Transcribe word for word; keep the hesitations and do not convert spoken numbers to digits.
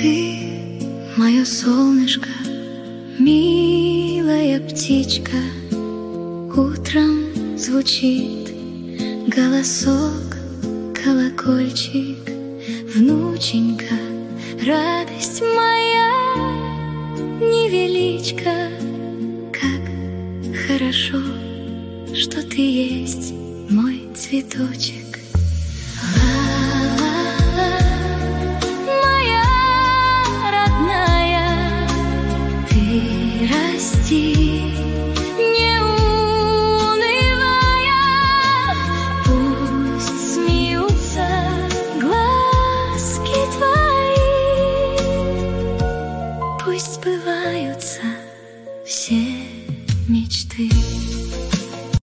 Ты мое солнышко, милая птичка. Утром звучит голосок, колокольчик. Внученька, радость моя, невеличка. Как хорошо, что ты есть, мой цветочек.